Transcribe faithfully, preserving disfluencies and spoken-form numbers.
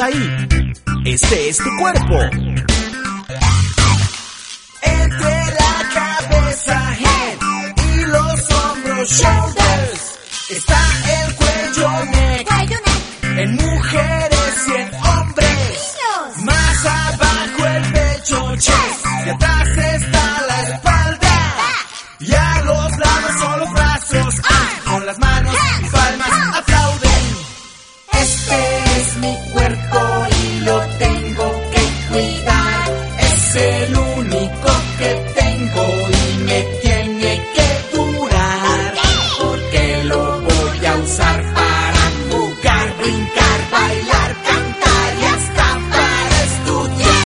ahí. Este es tu cuerpo. Entre la cabeza, head, y los hombros, shoulders, está el cuello, neck, en mujeres y en hombres. Más abajo el pecho, chest, y atrás está la espalda. Y a los lados son los brazos, ah, con las manos y palmas